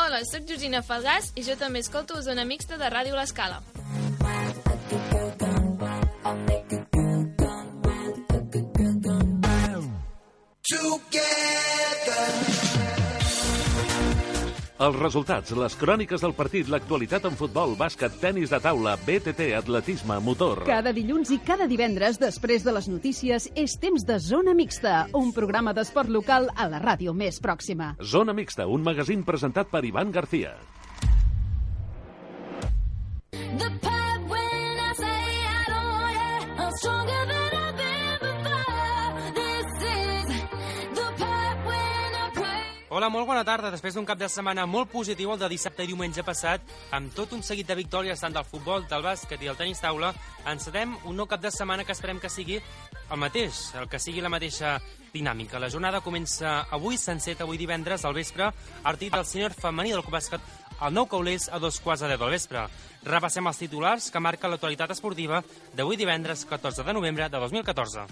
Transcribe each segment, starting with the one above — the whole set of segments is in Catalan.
Hola, sóc Georgina Falgàs i jo també escolto Zona Mixta de Ràdio L'Escala. Els resultats, les cròniques del partit, l'actualitat en futbol, bàsquet, tenis de taula, BTT, atletisme, motor... Cada dilluns i cada divendres, després de les notícies, és temps de Zona Mixta, un programa d'esport local a la ràdio més pròxima. Zona Mixta, un magazín presentat per Ivan García. Hola, molt bona tarda. Després d'un cap de setmana molt positiu, el de dissabte i diumenge passat, amb tot un seguit de victòries tant del futbol, del bàsquet i del tenis taula, encetem un nou cap de setmana que esperem que sigui el mateix, el que sigui la mateixa dinàmica. La jornada comença avui, s'enceta avui divendres al vespre, partit del sènior femení del Club Bàsquet al Nou Caulers a 2:15 del vespre. Repassem els titulars que marquen l'actualitat esportiva d'avui divendres 14 de novembre de 2014.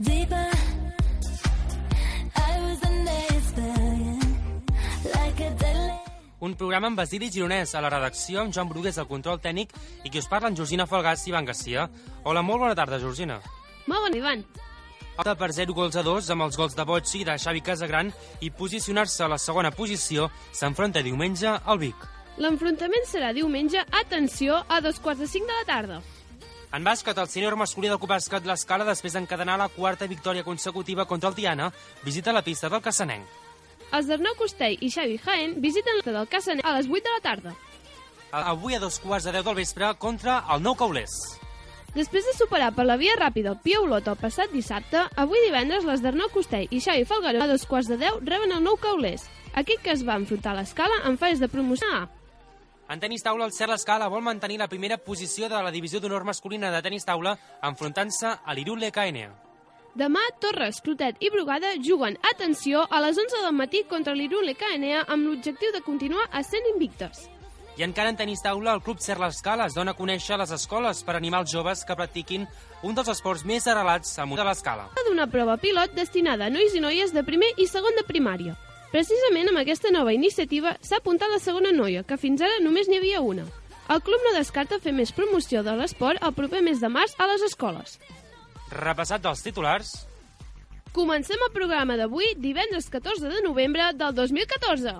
Un programa amb Basili Gironès a la redacció, amb Joan Brugués al control tècnic i qui us parla en Georgina Falgàs i Ivan García. Hola, molt bona tarda, Georgina. Molt bon, Ivan. Alta per 0-2 amb els gols de Bocci i de Xavi Casagran i posicionar-se a la segona posició s'enfronta diumenge al Vic. L'enfrontament serà diumenge, atenció, a 5:15 de la tarda. En bàsquet, el sènior masculí del Club Bàsquet L'Escala, després d'encadenar la quarta victòria consecutiva contra el Tiana, visita la pista del Cassanenc. Els d'Arnau Costell i Xavi Jaén visiten la del Cassanenc a les 8 de la tarda. Avui a 2:10 del vespre contra el Nou Caulers. Després de superar per la via ràpida el Pia Olot el passat dissabte, avui divendres les d'Arnau Costell i Xavi Falgaró a 2:10 reben el Nou Caulers, equip que es va enfrontar a l'Escala en fase de promoció A. En tenis taula, el CER L'Escala vol mantenir la primera posició de la divisió d'honor masculina de tenis taula enfrontant-se a l'Irun LKN. Demà, Torres, Clotet i Brugada juguen, atenció, a les 11 del matí contra l'Irun LKN amb l'objectiu de continuar essent invictes. I encara en tenis taula, el Club CER L'Escala es dona a conèixer a les escoles per animar els joves que practiquin un dels esports més arrelats al món de l'Escala. D'una prova pilot destinada a nois i noies de primer i segon de primària. Precisament amb aquesta nova iniciativa s'ha apuntat la segona noia, que fins ara només n'hi havia una. El club no descarta fer més promoció de l'esport el proper mes de març a les escoles. Repassat dels titulars. Comencem el programa d'avui, divendres 14 de novembre del 2014.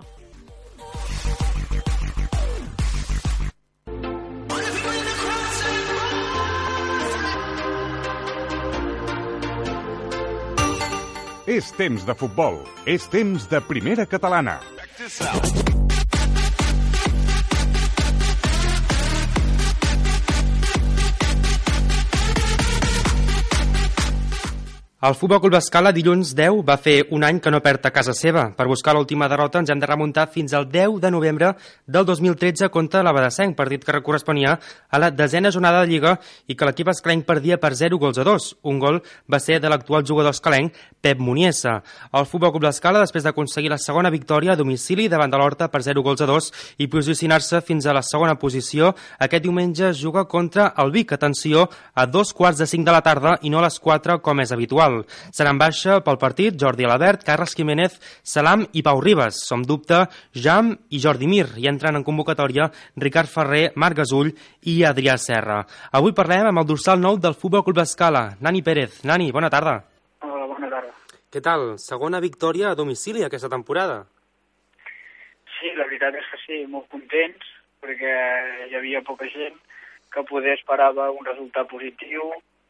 És temps de futbol. És temps de primera catalana. El Futbol Club L'Escala dilluns 10 va fer un any que no perd a casa seva. Per buscar l'última derrota ens hem de remuntar fins al 10 de novembre del 2013 contra l'Abadessenc, partit que corresponia a la 10a jornada de Lliga i que l'equip escalenc perdia per 0-2. Un gol va ser de l'actual jugador escalenc, Pep Muniesa. El Futbol Club L'Escala, després d'aconseguir la segona victòria a domicili davant de l'Horta per 0-2 i posicionar-se fins a la segona posició, aquest diumenge es juga contra el Vic, atenció, a 2:45 de la tarda i no a les 4 com és habitual. Seran baixa pel partit Jordi Alabert, Carles Jiménez, Salam i Pau Ribas. Som dubte Jam i Jordi Mir i entren en convocatòria Ricard Ferrer, Marc Gasull i Adrià Serra. Avui parlem amb el dorsal 9 del Futbol Club L'Escala, Nani Pérez. Nani, bona tarda. Hola, bona tarda. Què tal? Segona victòria a domicili aquesta temporada. Sí, la veritat és que sí, molt contents, perquè hi havia poca gent que poder esperava un resultat positiu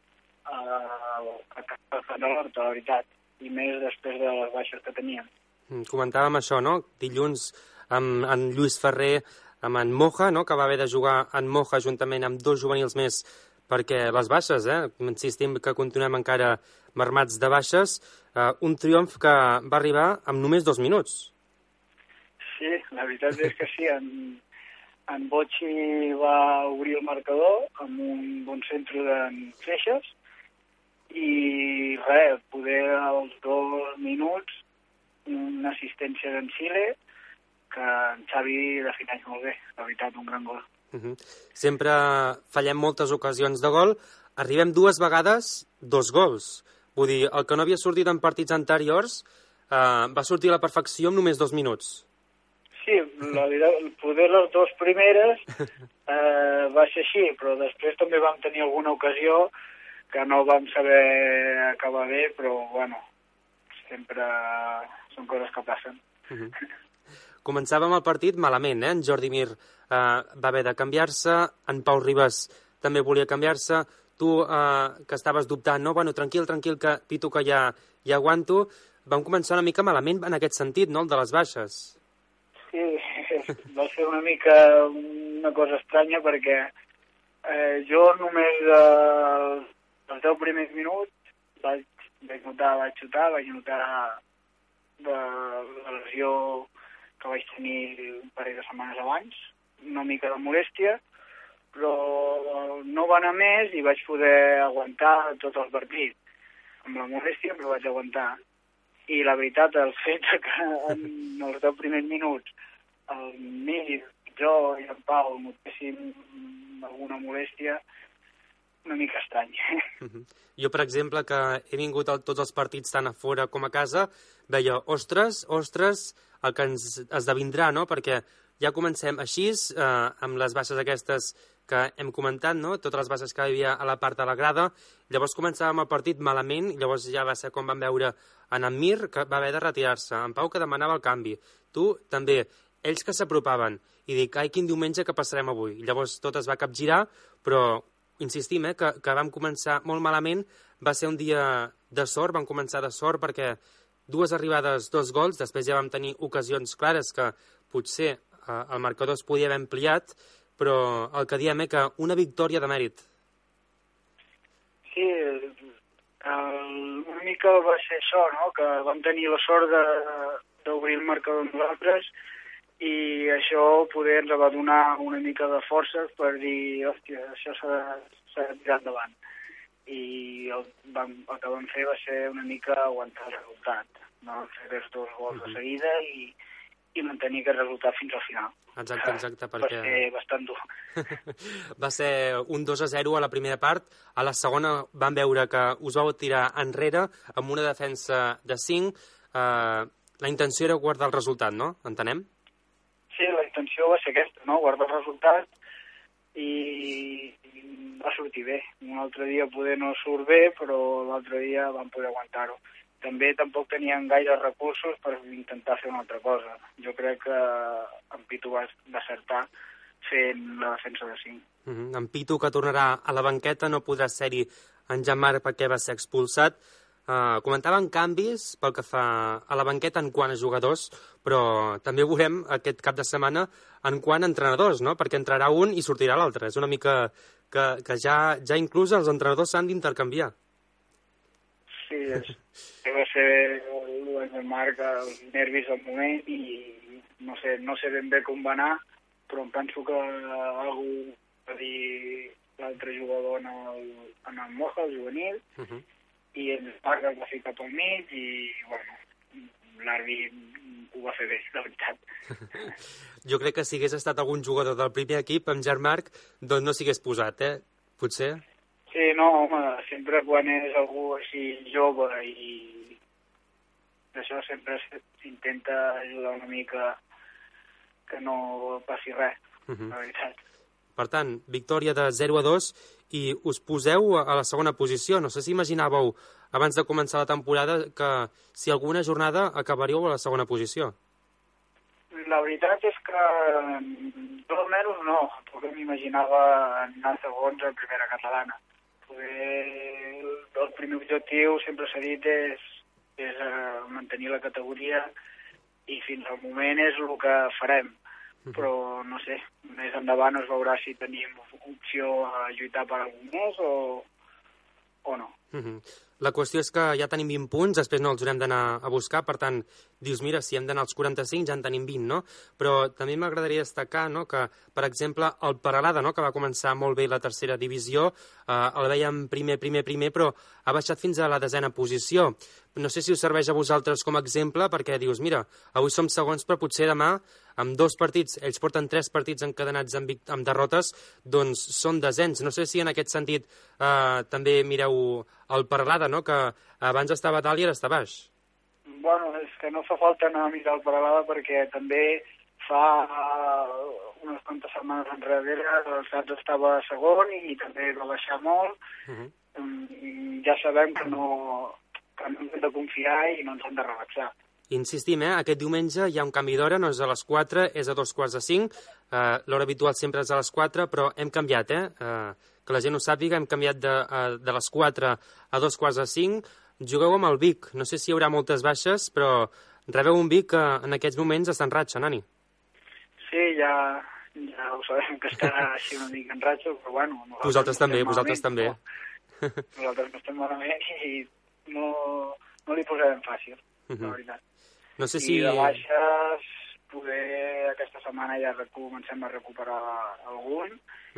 a casa de l'Horta, la veritat, i més després de les baixes que teníem. Comentàvem això, no? Dilluns amb en Lluís Ferrer, amb en Moja, no? Que va haver de jugar en Moja juntament amb dos juvenils més perquè les baixes, insistim que continuem encara marmats de baixes, un triomf que va arribar amb només 2 minuts. Sí, la veritat és que sí, en Bocci va obrir el marcador amb un bon centre d'en Feixes i res, poder als 2 minuts una assistència d'en Sile que en Xavi defineix molt bé, la veritat, un gran gol. Sempre fallem moltes ocasions de gol, arribem 2 vegades, 2 gols. Vull dir, el que no havia sortit en partits anteriors va sortir a la perfecció en només 2 minuts. Sí, poder les dues primeres va ser així, però després també vam tenir alguna ocasió que no vam saber acabar bé, però bueno, sempre són coses que passen. Començàvem el partit malament, En Jordi Mir va haver de canviar-se, en Pau Ribas també volia canviar-se, tu que estaves dubtant, no? Bueno, tranquil, que Pitu que ja aguanto. Vam començar una mica malament en aquest sentit, no?, el de les baixes. Sí, va ser una mica una cosa estranya perquè jo només els 10 primers minuts vaig xutar, vaig notar de la lesió que vaig tenir un parell de setmanes abans, una mica de molèstia, però no va anar més i vaig poder aguantar tot el partit. Amb la molèstia però vaig aguantar. I la veritat, el fet que en els 10 primers minuts el Mir, jo i en Pau notéssim alguna molèstia, una mica estrany. Jo, per exemple, que he vingut a tots els partits tant a fora com a casa, veia, ostres, el que ens esdevindrà, no? Perquè ja comencem així, amb les baixes aquestes que hem comentat, no? Totes les baixes que hi havia a la part de la grada. Llavors començàvem el partit malament, i llavors ja va ser com vam veure en Mir, que va haver de retirar-se, en Pau, que demanava el canvi. Tu, també, ells que s'apropaven, i dic, ai, quin diumenge que passarem avui. I llavors tot es va capgirar, però insistim, que vam començar molt malament, va ser un dia de sort, vam començar de sort, perquè 2 arribades, 2 gols, després ja vam tenir ocasions clares que potser el marcador es podia haver ampliat, però el que diem que una victòria de mèrit. Sí, una mica va ser això, no?, que vam tenir la sort d'obrir el marcador nosaltres i això poder ens va donar una mica de forces per dir, hòstia, això s'ha de tirar endavant. I el que vam fer va ser una mica aguantar el resultat, no? Fer els 2 gols de seguida i mantenir aquest resultat fins al final. Exacte, perquè... Va ser bastant dur. Va ser un 2-0 a la primera part. A la segona vam veure que us vau tirar enrere amb una defensa de 5. La intenció era guardar el resultat, no? Entenem? Sí, la intenció va ser aquesta, no? Guardar el resultat i va sortir bé. Un altre dia poder no surt bé, però l'altre dia vam poder aguantar-ho. També tampoc tenien gaire recursos per intentar fer una altra cosa. Jo crec que en Pitu va acertar fent la defensa de 5. En Pitu, que tornarà a la banqueta, no podrà ser-hi en Jean-Marc perquè va ser expulsat. Comentaven canvis pel que fa a la banqueta en quant a jugadors, però també veurem aquest cap de setmana en quant a entrenadors, no? Perquè entrarà un i sortirà l'altre. És una mica que ja inclús els entrenadors s'han d'intercanviar. Sí, va ser el Jean-Marc els nervis al moment i no sé ben bé com va anar, però em penso que algú va dir l'altre jugador en el Moja, el juvenil, i el Marc es va ficar pel mig i, bueno, l'àrbit ho va fer bé, la veritat. Jo crec que si hagués estat algun jugador del primer equip, amb Jean-Marc, doncs no s'hagués posat, Potser? Sí, no, home, sempre quan és algú així jove i d'això sempre s'intenta ajudar una mica que no passi res, la veritat. Per tant, victòria de 0-2 i us poseu a la segona posició. No sé si imaginàveu, abans de començar la temporada, que si alguna jornada acabaríeu a la segona posició. La veritat és que jo almenys no, perquè m'imaginava anar segons a primera catalana. El primer objectiu, sempre s'ha dit, és mantenir la categoria i fins al moment és el que farem. Però, no sé, més endavant es veurà si tenim opció a lluitar per algun més o no. La qüestió és que ja tenim 20 punts, després no els haurem d'anar a buscar, per tant, dius, mira, si hem d'anar als 45 ja en tenim 20, no? Però també m'agradaria destacar, no?, que, per exemple, el Peralada, no?, que va començar molt bé la tercera divisió, el veiem primer, però ha baixat fins a la 10a posició. No sé si us serveix a vosaltres com a exemple, perquè dius, mira, avui som segons, però potser demà, amb 2 partits, ells porten 3 partits encadenats amb derrotes, doncs són desens. No sé si en aquest sentit també mireu el Peralada, no?, que abans estava a dalt i ara està baix. Bueno, és que no fa falta anar a mirar el Peralada perquè també fa unes quantes setmanes enrere el Sants estava segon i també va baixar molt. Ja sabem que no hem de confiar i no ens hem de relaxar. Insistim, aquest diumenge hi ha un canvi d'hora, no és a les 4, és a 2:45. L'hora habitual sempre és a les 4, però hem canviat, que la gent ho sàpiga, hem canviat de les 4 a 2:45. Jugueu amb el Vic, no sé si hi haurà moltes baixes, però rebeu un Vic que en aquests moments està en ratxa, Nani. Sí, ja ho sabem que està així una mica en ratxa, però bueno... Vosaltres també. Nosaltres no estem malament i no li posarem fàcil, la veritat. No sé si... I de baixes, poder aquesta setmana ja comencem a recuperar algun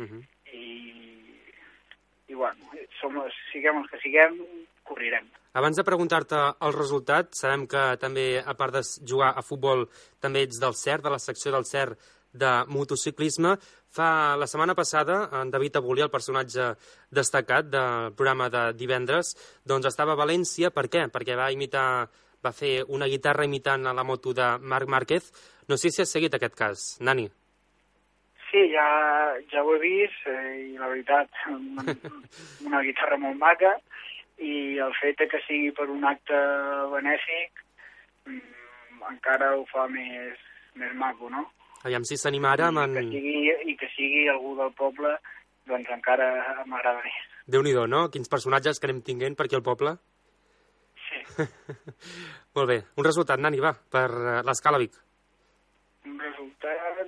i bueno, siguem els que siguem, corrirem. Abans de preguntar-te el resultat, sabem que també, a part de jugar a futbol, també ets del CERT, de la secció del CERT de motociclisme. La setmana passada, en David Abulí, el personatge destacat del programa de divendres, doncs estava a València. Per què? Perquè va fer una guitarra imitant a la moto de Marc Márquez. No sé si has seguit aquest cas, Nani. Sí, ja ho he vist i la veritat, una guitarra molt maca i el fet que sigui per un acte benèfic encara ho fa més maco, no? Aviam si s'anima ara amb I que sigui algú del poble, doncs encara m'agrada més. Déu-n'hi-do, no? Quins personatges que anem tinguent per aquí al poble. Sí. Molt bé. Un resultat, Nani, va, per l'Escala Vic. Un resultat...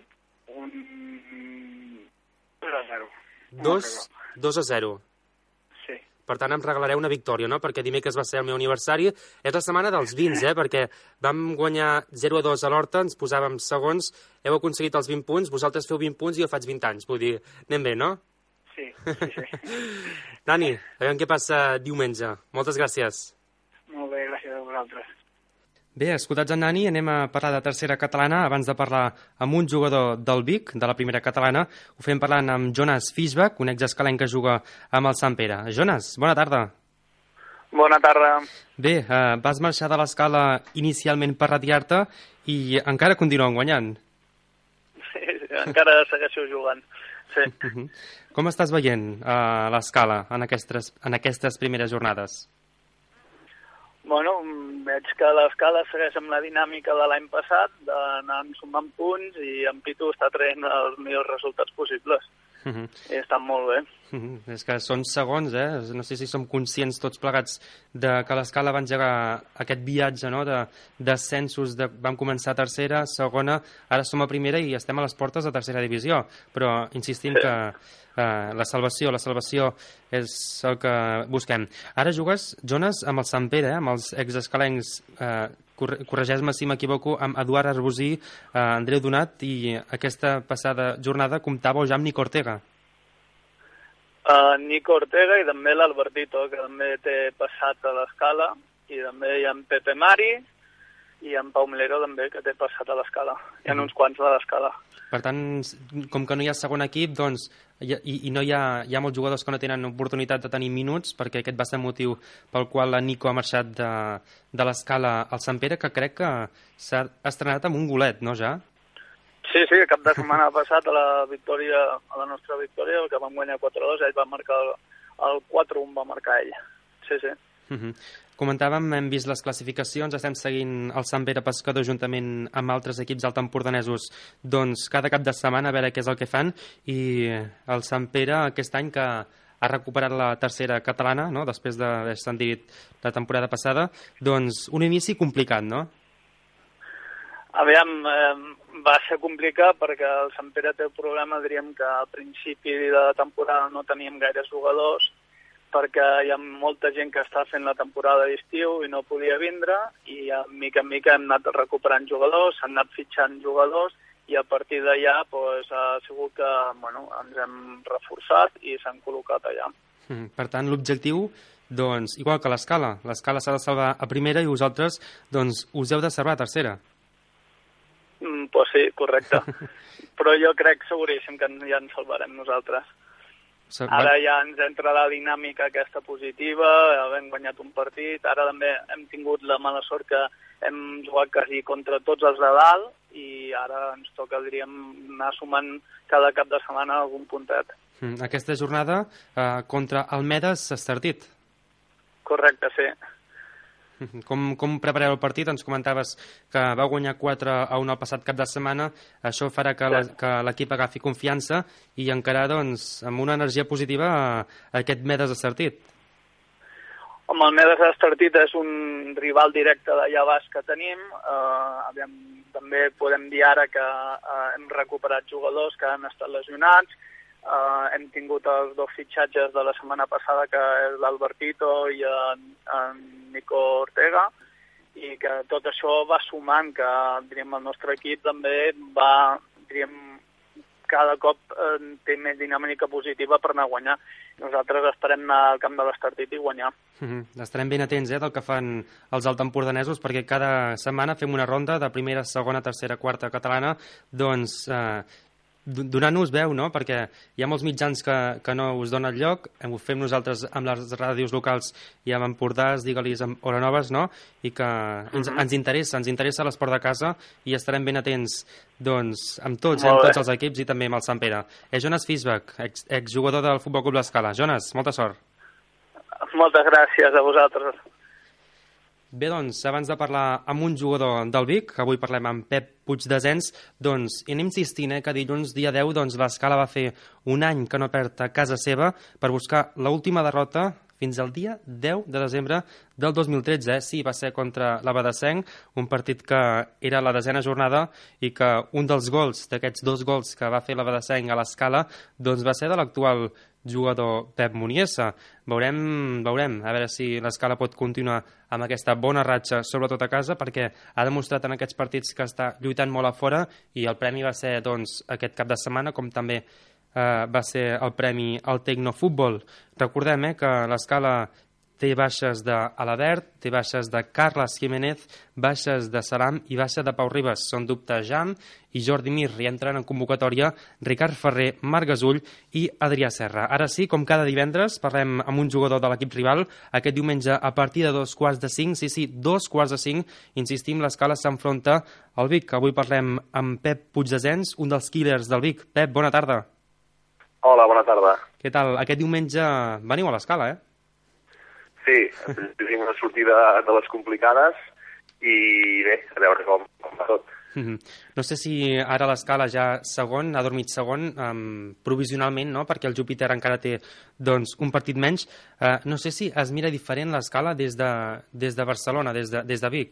2-0. 2-0. Sí. Per tant, em regalareu una victòria, no? Perquè dimecres va ser el meu aniversari. És la setmana dels vins, perquè vam guanyar 0-2 a l'Horta, ens posàvem segons, heu aconseguit els 20 punts, vosaltres feu 20 punts i jo faig 20 anys. Vull dir, anem bé, no? Sí. Nani, a veure què passa diumenge. Moltes gràcies. Molt bé, gràcies a vosaltres. Bé, escoltats en Nani, anem a parlar de tercera catalana. Abans de parlar amb un jugador del Vic, de la primera catalana, ho fem parlant amb Jonas Fischbach, un exescalenc que juga amb el Sant Pere. Jonas, bona tarda. Bona tarda. Bé, vas marxar de l'Escala inicialment per retirar-te i encara continuen guanyant. Sí, encara segueixo jugant. Sí. Com estàs veient l'Escala en aquestes primeres jornades? Bueno, veig que l'Escala segueix amb la dinàmica de l'any passat, d'anar sumant punts i en Pitu està traient els millors resultats possibles. I estan molt bé. És que són segons, No sé si som conscients tots plegats que l'Escala va engegar aquest viatge, no?, d'ascensos. Vam començar a tercera, segona, ara som a primera i estem a les portes de tercera divisió. Però insistim que la salvació és el que busquem. Ara jugues, Jonas, amb el Sant Pere, amb els exescalencs, corregeix-me si m'equivoco, amb Eduard Arbosí, Andreu Donat, i aquesta passada jornada comptàveu ja amb Nico Ortega. Nico Ortega i també l'Albertito, que també té passat a l'Escala, i també hi ha en Pepe Mari i en Pau Melero també, que té passat a l'Escala. Hi ha uns quants de l'Escala. Per tant, com que no hi ha segon equip, doncs, i no hi ha molts jugadors que no tenen oportunitat de tenir minuts, perquè aquest va ser el motiu pel qual la Nico ha marxat de l'Escala al Sant Pere, que crec que s'ha estrenat amb un golet, no, ja? Sí, el cap de setmana passat a la nostra victòria, el que vam guanyar 4-2, ell va marcar el 4-1, va marcar ell. Sí. Comentàvem, hem vist les classificacions, estem seguint el Sant Pere Pescador juntament amb altres equips altempordanesos, doncs cada cap de setmana a veure què és el que fan, i el Sant Pere aquest any que ha recuperat la tercera catalana, no?, després d'haver-se endirit la temporada passada, doncs un inici complicat, no? Aviam, va ser complicat perquè el Sant Pere té el problema, diríem que al principi de la temporada no teníem gaires jugadors, perquè hi ha molta gent que està fent la temporada d'estiu i no podia vindre, i mica en mica hem anat recuperant jugadors, s'han anat fitxant jugadors, i a partir d'allà ha sigut que ens hem reforçat i s'han col·locat allà. Per tant, l'objectiu, doncs, igual que l'Escala s'ha de salvar a primera i vosaltres, doncs, us heu de salvar a tercera. Pues sí, correcte. Però jo crec seguríssim que ja ens salvarem nosaltres. Ara ja ens entra la dinàmica aquesta positiva, hem guanyat un partit, ara també hem tingut la mala sort que hem jugat quasi contra tots els de dalt i ara ens toca, diríem, anar sumant cada cap de setmana algun puntet. Aquesta jornada contra el Medes Estartit. Correcte, sí. Com prepareu el partit? Ens comentaves que va guanyar 4-1 el passat cap de setmana. Això farà que l'equip agafi confiança i encarar doncs, amb una energia positiva aquest Medes Estartit. Home, el Medes Estartit és un rival directe d'allà baix que tenim. També podem dir ara que hem recuperat jugadors que han estat lesionats. Hem tingut els 2 fitxatges de la setmana passada, que és l'Albertito i en Nico Ortega, i que tot això va sumant que, diríem, el nostre equip també va, diríem, cada cop té més dinàmica positiva per anar a guanyar. Nosaltres esperem anar al camp de l'Estartit i guanyar. Estarem ben atents del que fan els altempordanesos, perquè cada setmana fem una ronda de primera, segona, tercera, quarta catalana, doncs donant-nos veu, no? Perquè hi ha molts mitjans que no us donen lloc, ho fem nosaltres amb les ràdios locals i amb Empordàs, digue-li's amb Hora Noves, no? I que ens interessa l'esport de casa i estarem ben atents doncs, amb tots els equips i també amb el Sant Pere. Jonas Fisbach, exjugador del Futbol Club L'Escala. Jonas, molta sort. Moltes gràcies a vosaltres. Bé, doncs, abans de parlar amb un jugador del Vic, que avui parlem amb Pep Puigdesens, doncs, i anem insistint que dilluns, dia 10, doncs, l'Escala va fer un any que no perd a casa seva per buscar l'última derrota fins al dia 10 de desembre del 2013. Sí, va ser contra l'Abadessenc, un partit que era la 10ª jornada i que un dels gols, d'aquests 2 gols que va fer l'Abadessenc a l'Escala, doncs va ser de l'actual jugador Pep Muniesa. Veurem a veure si l'Escala pot continuar amb aquesta bona ratxa, sobretot a casa, perquè ha demostrat en aquests partits que està lluitant molt a fora i el premi va ser doncs, aquest cap de setmana, com també va ser el premi al Tecnofutbol. Recordem que l'Escala té baixes d'Alabert, té baixes de Carles Jiménez, baixes de Saram i baixa de Pau Ribas. Són dubte Jam i Jordi Mir, i entren en convocatòria Ricard Ferrer, Marc Gasull i Adrià Serra. Ara sí, com cada divendres, parlem amb un jugador de l'equip rival. Aquest diumenge, a partir de 2:45, sí, 2:45, insistim, l'Escala s'enfronta al Vic. Avui parlem amb Pep Puigdesens, un dels killers del Vic. Pep, bona tarda. Hola, bona tarda. Què tal? Aquest diumenge veniu a l'Escala, Sí, tenim una sortida de les complicades i bé, a veure com va tot. No sé si ara l'Escala ja segon, ha dormit segon, provisionalment, no? Perquè el Júpiter encara té doncs, un partit menys. No sé si es mira diferent l'Escala des de Barcelona, des de Vic.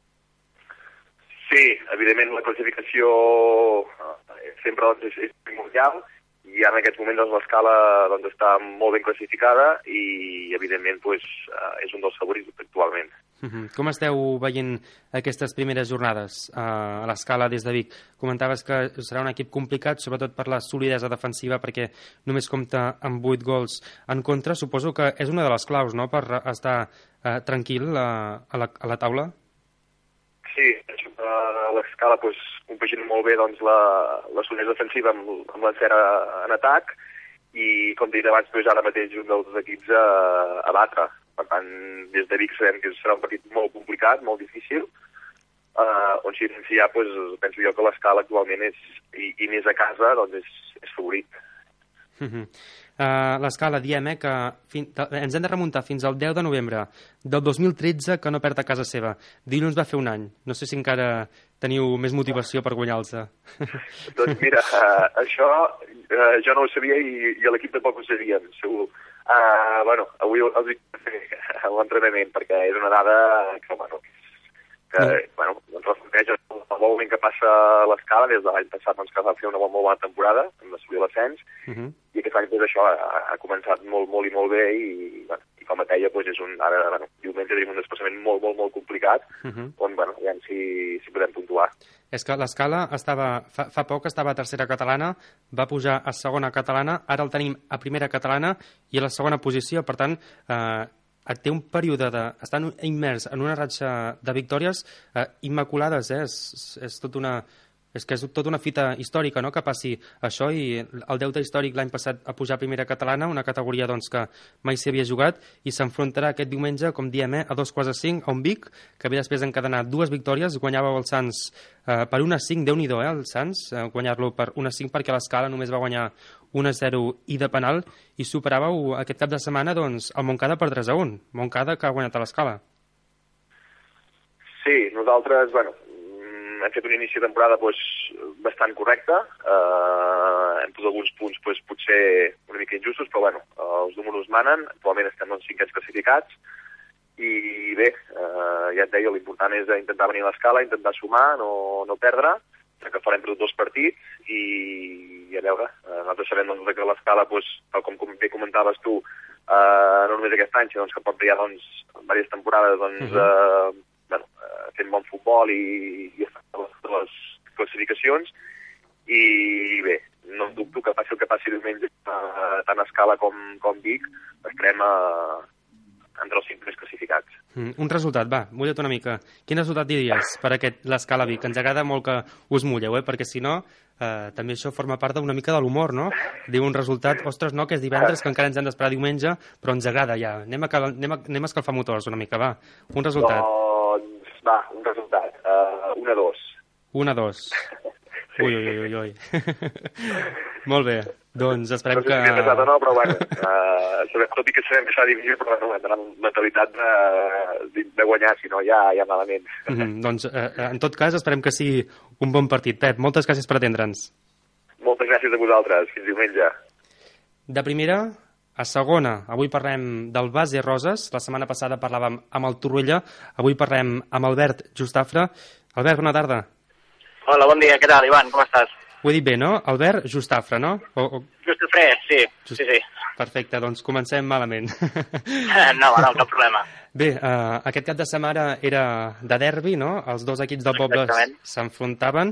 Sí, evidentment la classificació sempre és primordial, i en aquests moments l'Escala està molt ben classificada i, evidentment, és un dels favorits actualment. Com esteu veient aquestes primeres jornades a l'Escala des de Vic? Comentaves que serà un equip complicat, sobretot per la solidesa defensiva, perquè només compta amb 8 gols en contra. Suposo que és una de les claus, no?, per estar tranquil a la taula. Sí, l'Escala compagina molt bé la solidesa defensiva amb l'encert en atac i, com he dit abans, ara mateix un dels equips a batre. Per tant, des de Vic sabem que serà un partit molt complicat, molt difícil, on si ja penso jo que l'Escala actualment i més a casa és favorit. L'Escala, diem que ens hem de remuntar fins al 10 de novembre del 2013 que no perd a casa seva. Dilluns va fer un any. No sé si encara teniu més motivació per guanyar-los. Doncs mira, això jo no ho sabia i l'equip tampoc ho sabien, segur. Avui els dic l'entrenament perquè és una dada que ens reflecteix el moment que passa a l'Escala des de l'any passat, que va fer una molt bona temporada amb l'assolir l'ascens, i aquest any això ha començat molt i molt bé i com a deia diumenge tenim un desplaçament molt complicat on aviam si podem puntuar. És que l'Escala fa poc estava a tercera catalana, va pujar a segona catalana, ara el tenim a primera catalana i a la segona posició, per tant té un període d'estar immers en una ratxa de victòries immaculades, és tot una és que és tota una fita històrica, no?, que passi això, i el deute històric l'any passat a pujar a primera catalana, una categoria doncs que mai s'hi havia jugat, i s'enfrontarà aquest diumenge, com diem, a 2:45 a un Vic, que ve després d'encadenar 2 victòries, guanyava el Sants per 1-5, Déu-n'hi-do, el Sants, guanyar-lo per 1-5 perquè l'Escala només va guanyar 1-0 i de penal, i superàveu aquest cap de setmana doncs el Montcada per 3-1, Montcada que ha guanyat a l'Escala. Sí, nosaltres, hem fet un inici de temporada bastant correcte. Hem posat alguns punts potser una mica injustos, però els números manen. Actualment estem en 5 classificats. I bé, ja et deia, l'important és intentar venir a l'Escala, intentar sumar, no perdre, ja que farem per 2 partits. I a veure, nosaltres sabem que l'Escala, tal com bé comentaves tu, no només aquest any, sinó que pot brillar diverses temporades fent bon futbol i estar a les classificacions. I bé, no dubto que passi el que passi diumenge, tant a Escala com Vic, estarem entre els 5 més classificats. Un resultat, va, mulla't una mica. Quin resultat diries per l'Escala Vic? Ens agrada molt que us mulleu, perquè si no, també això forma part d'una mica de l'humor, no? Diu un resultat, ostres, no, que és divendres, que encara ens hem d'esperar diumenge, però ens agrada ja. Anem a escalfar motors una mica, va. Un resultat. Va, un resultat. 1-2. 1-2. Sí. Ui. Molt bé. Doncs esperem que... No sé si m'he passat o no, però tot i que sabem que s'ha de dividir, però la mentalitat de guanyar, si no ja malament. Doncs, en tot cas, esperem que sigui un bon partit. Pep, moltes gràcies per atendre'ns. Moltes gràcies a vosaltres. Fins diumenge. De primera a segona, avui parlem del Base Roses. La setmana passada parlàvem amb el Torroella. Avui parlem amb Albert Justafre. Albert, bona tarda. Hola, bon dia. Què tal, Ivan? Com estàs? Ho he dit bé, no? Albert Justafre, no? Justafre, sí. Sí. Perfecte, doncs comencem malament. No, cap problema. Bé, aquest cap de setmana era de derbi, no? Els 2 equips del poble s'enfrontaven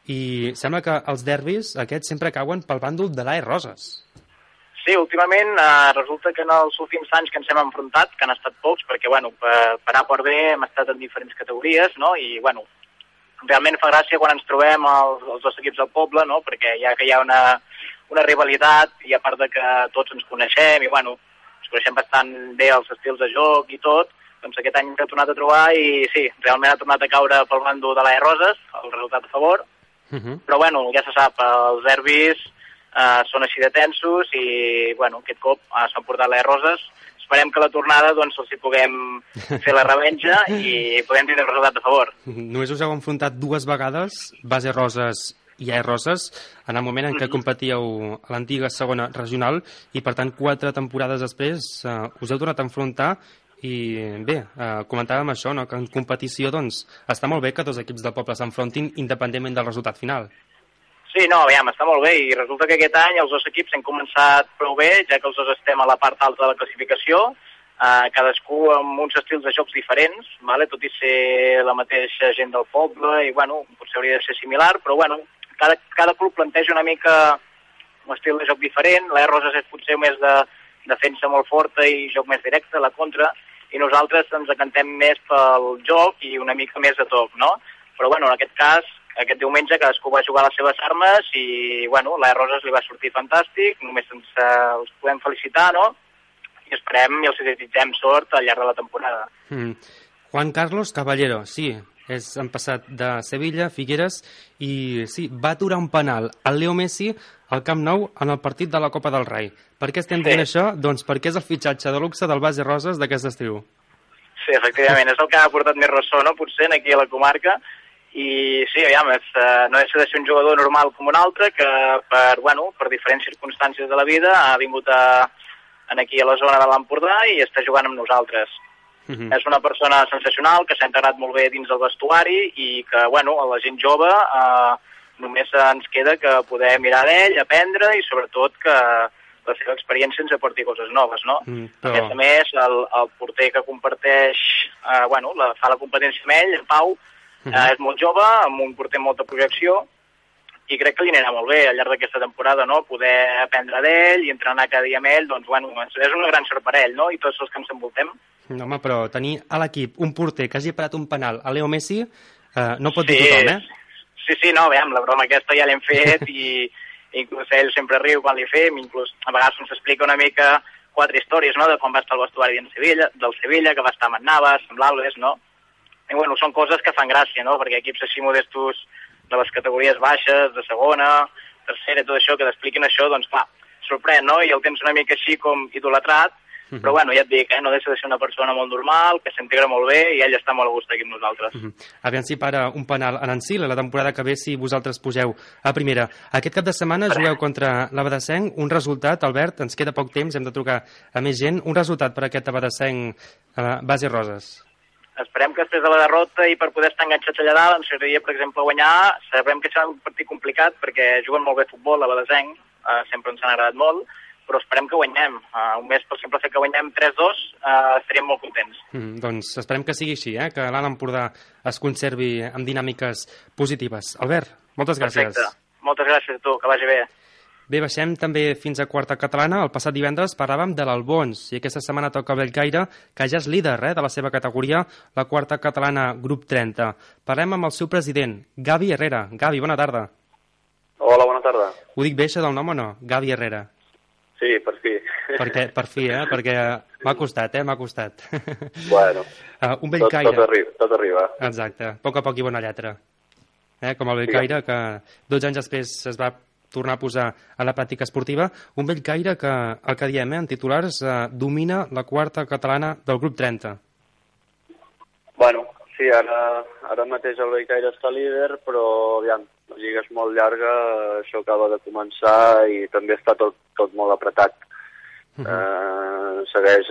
i sembla que els derbis aquests sempre cauen pel bàndol de l'AE Roses. Sí, últimament resulta que en els últims anys que ens hem enfrontat, que han estat pocs, perquè, per A per B hem estat en diferents categories, no? I, realment fa gràcia quan ens trobem els 2 equips del poble, no? Perquè ja que hi ha una rivalitat, i a part de que tots ens coneixem, i, ens coneixem bastant bé els estils de joc i tot, doncs aquest any ens hem tornat a trobar i, sí, realment ha tornat a caure pel bàndol de l'AE Roses, el resultat a favor, però, ja se sap, els derbis són així de tensos i, aquest cop s'han portat l'AE Roses. Esperem que la tornada els hi puguem fer la revenja i podem tindre el resultat a favor. Només us heu enfrontat 2 vegades, Base Roses i AE Roses, en el moment en què competíeu a l'antiga segona regional i, per tant, 4 temporades després us heu tornat a enfrontar i, bé, comentàvem això, no? Que en competició està molt bé que 2 equips del poble s'enfrontin independentment del resultat final. Sí, no, està molt bé, i resulta que aquest any els 2 equips hem començat prou bé, ja que els 2 estem a la part alta de la classificació, cadascú amb uns estils de jocs diferents, tot i ser la mateixa gent del poble, i potser hauria de ser similar, però cada club planteja una mica un estil de joc diferent. l'AE Roses és potser més de defensa molt forta i joc més directe, la contra, i nosaltres ens decantem més pel joc i una mica més de toc, no? Però en aquest cas, aquest diumenge cadascú va jugar les seves armes i, l'AE Roses li va sortir fantàstic, només els podem felicitar, no? I esperem i els desitgem sort al llarg de la temporada. Juan Carlos Caballero, sí, han passat de Sevilla, Figueres, i sí, va aturar un penal al Leo Messi al Camp Nou en el partit de la Copa del Rei. Per què estem dient això? Doncs perquè és el fitxatge de luxe del Base Roses d'aquest estiu. Sí, efectivament, és el que ha portat més ressò, no? Potser aquí a la comarca. I sí, no deixa de ser un jugador normal com un altre que per diferents circumstàncies de la vida ha vingut aquí a la zona de l'Empordà i està jugant amb nosaltres. És una persona sensacional que s'ha integrat molt bé dins del vestuari i que, a la gent jove només ens queda que poder mirar d'ell, aprendre i sobretot que la seva experiència ens aporti coses noves, no? Però... A més, el porter que comparteix, fa la competència amb ell, en Pau, és molt jove, amb un porter amb molta projecció, i crec que li anirà molt bé al llarg d'aquesta temporada, no? Poder aprendre d'ell i entrenar cada dia amb ell, és una gran sort per ell, no? I tots els que ens envoltem. No, home, però tenir a l'equip un porter que hagi parat un penal a Leo Messi no pot dir tothom, eh? Sí, no, veiem, la broma aquesta ja l'hem fet i inclús ell sempre riu quan li fem, inclús a vegades ens explica una mica 4 històries, no?, de quan va estar al vestuari del Sevilla, que va estar amb en Navas, amb l'Alves, no? I bueno, són coses que fan gràcia, no?, perquè equips així modestos de les categories baixes, de segona, tercera, tot això, que t'expliquin això, doncs clar, sorprèn, no?, i el tens una mica així com idolatrat, però bueno, ja et dic, no deixa de ser una persona molt normal, que s'integra molt bé i ell està molt a gust aquí amb nosaltres. Aviam si para un penal en Ancil, la temporada que ve si vosaltres pugeu a primera. Aquest cap de setmana jugueu contra l'Abadessenc, un resultat, Albert, ens queda poc temps, hem de trucar a més gent, un resultat per aquest Abadessenc base roses. Esperem que després de la derrota i per poder estar enganxats allà dalt ens agradaria, per exemple, guanyar. Sabem que serà un partit complicat perquè juguen molt bé futbol a l'Abadessenc, sempre ens han agradat molt, però esperem que guanyem. Un mes, per simple fet que guanyem 3-2, estaríem molt contents. Doncs esperem que sigui així, que l'Alt Empordà es conservi amb dinàmiques positives. Albert, moltes gràcies. Perfecte. Moltes gràcies a tu, que vagi bé. Bé, baixem també fins a quarta catalana. El passat divendres parlàvem de l'Albons i aquesta setmana toca Bellcaire, que ja és líder de la seva categoria, la quarta catalana grup 30. Parlem amb el seu president, Gavi Herrera. Gavi, bona tarda. Hola, bona tarda. Ho dic bé, això del nom o no? Gavi Herrera. Sí, per fi. Per fi, perquè m'ha costat, m'ha costat. Bueno, un Bellcaire. Tot arriba. Exacte, a poc i bona lletra. Com el Bellcaire, que 12 anys després es va tornar a posar a la pràctica esportiva. Un Bellcaire que, el que diem, en titulars, domina la quarta catalana del grup 30. Bueno, sí, ara mateix el Bellcaire està líder, però aviam, la lliga és molt llarga, això acaba de començar i també està tot molt apretat. Segueix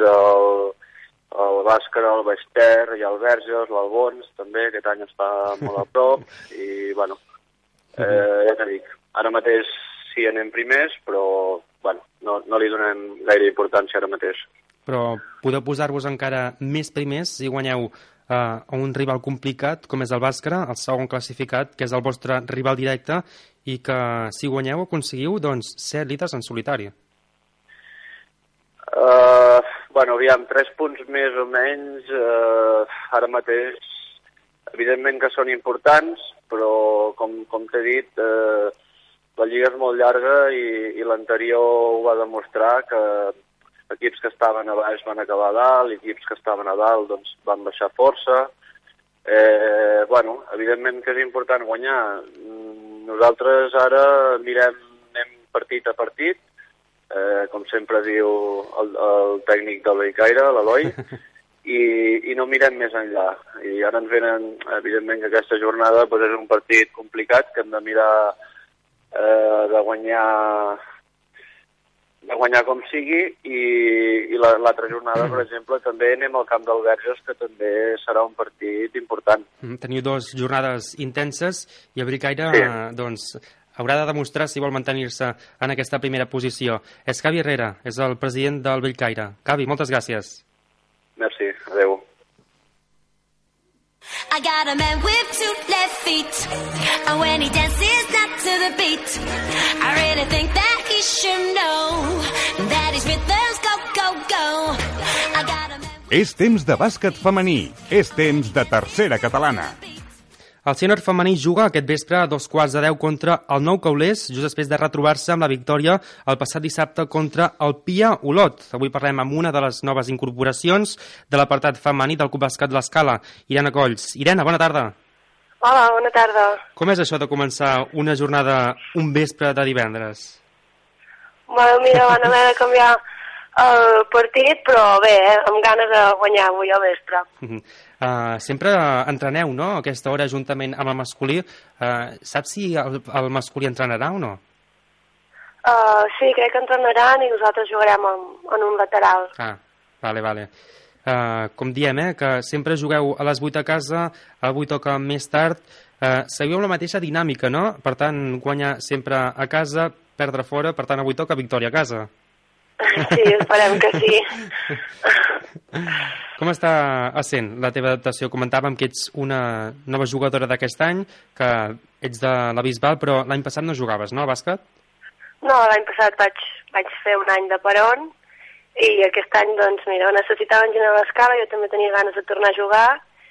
el Bàscara, el Bester, i el Verges, l'Albons, també, aquest any està molt a prop, i, bueno, ja t'he dit, ara mateix sí anem primers, però, bueno, no li donem gaire importància ara mateix. Però podeu posar-vos encara més primers si guanyeu a un rival complicat, com és el Bàscara, el segon classificat, que és el vostre rival directe, i que si guanyeu aconseguiu, doncs, ser líders en solitari. Bueno, aviam, 3 punts més o menys, ara mateix, evidentment que són importants, però, com t'he dit, la lliga és molt llarga i l'anterior ho va demostrar, que equips que estaven a baix van acabar a dalt, i equips que estaven a dalt doncs, van baixar força. Bueno, evidentment que és important guanyar. Nosaltres ara anem partit a partit, com sempre diu el tècnic del Bellcaire, l'Eloi, i no mirem més enllà. I ara ens venen, evidentment, que aquesta jornada doncs, és un partit complicat, que hem de mirar de guanyar com sigui, i l'altra jornada, per exemple, també anem al camp del Verges, que també serà un partit important. Teniu 2 jornades intenses i el Bellcaire doncs, haurà de demostrar si vol mantenir-se en aquesta primera posició. És Gavi Herrera, és el president del Bellcaire. Gavi, moltes gràcies. Merci, adeu. I got a man with 2 left feet, and when he dances not to the beat, I really think that he should know that his rhythms go, go, go. I got a man... És temps de bàsquet femení, és temps de tercera catalana. El sènior femení juga aquest vespre a 9:15 contra el Nou Caulers, just després de retrobar-se amb la victòria el passat dissabte contra el Pia Olot. Avui parlem amb una de les noves incorporacions de l'apartat femení del Club Bàsquet l'Escala, Irene Colls. Irene, bona tarda. Hola, bona tarda. Com és això de començar una jornada un vespre de divendres? Bueno, mira, van haver de canviar el partit, però bé, amb ganes de guanyar avui al vespre. Sempre entreneu, no?, a aquesta hora juntament amb el masculí. Saps si el masculí entrenarà o no? Sí, crec que entrenaran i nosaltres jugarem en un lateral. Vale. Com diem, que sempre jugueu a les 8 a casa, avui toca més tard. Seguiu la mateixa dinàmica, no? Per tant, guanyar sempre a casa, perdre fora, per tant, avui toca victòria a casa. Sí, esperem que sí. Com està essent la teva adaptació? Comentàvem que ets una nova jugadora d'aquest any, que ets de la Bisbal, però l'any passat no jugaves, no, a bàsquet? No, l'any passat vaig fer un any de peron, i aquest any, doncs, mira, necessitaven gent a l'Escala, jo també tenia ganes de tornar a jugar,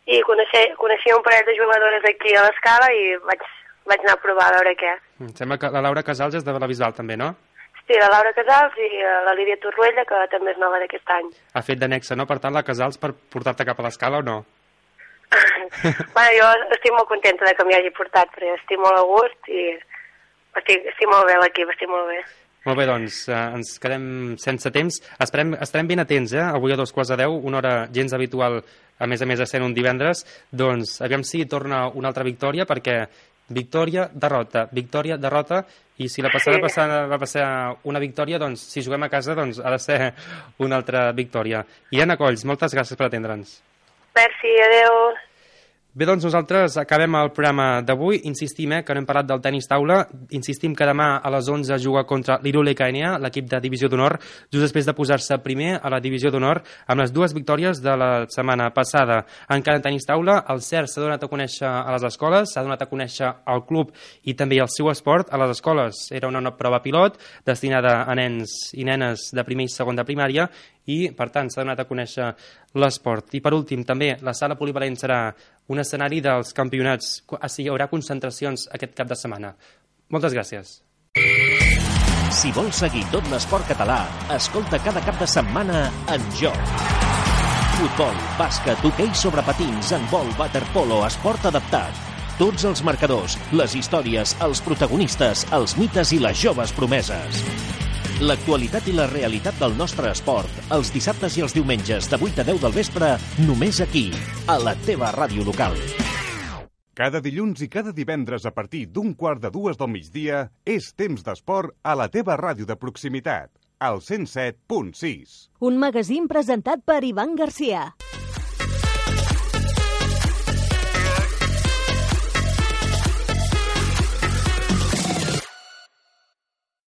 i coneixia un parell de jugadores aquí a l'Escala i vaig anar a provar a veure què. Em sembla que la Laura Casals és de la Bisbal també, no? Sí, la Laura Casals i la Lídia Torruella, que també és nova d'aquest any. Ha fet de nexe, no? Per tant, la Casals per portar-te cap a l'Escala o no? Bueno, jo estic molt contenta de que m'hi hagi portat, perquè estic molt a gust i estic molt bé a l'equip, estic molt bé. Molt bé, doncs, ens quedem sense temps. Estarem ben atents, Avui a 9:45, una hora gens habitual, a més sent un divendres. Doncs, aviam si torna una altra victòria, perquè victòria, derrota, i si la passada va passar una victòria, doncs, si juguem a casa, doncs, ha de ser una altra victòria. I Anna Colls, moltes gràcies per atendre'ns. Merci, adeu. Bé, doncs nosaltres acabem el programa d'avui. Insistim que no hem parlat del tenis taula. Insistim que demà a les 11 juga contra l'Irule KNA, l'equip de Divisió d'Honor, just després de posar-se primer a la Divisió d'Honor amb les 2 victòries de la setmana passada. Encara en tenis taula, el CERT s'ha donat a conèixer a les escoles, s'ha donat a conèixer al club i també al seu esport a les escoles. Era una prova pilot destinada a nens i nenes de primer i segon de primària i, per tant, s'ha donat a conèixer l'esport. I, per últim, també, la sala polivalent serà un escenari dels campionats. Hi haurà concentracions aquest cap de setmana. Moltes gràcies. Si vols seguir tot l'esport català, escolta cada cap de setmana En Joc. Futbol, bàsquet, hoquei sobre patins, handbol, waterpolo, esport adaptat. Tots els marcadors, les històries, els protagonistes, els mites i les joves promeses. L'actualitat i la realitat del nostre esport, els dissabtes i els diumenges de 8 a 10 del vespre, només aquí, a la teva ràdio local. Cada dilluns i cada divendres a partir d'1:45 del migdia és temps d'esport a la teva ràdio de proximitat, al 107.6. Un magazín presentat per Ivan Garcia.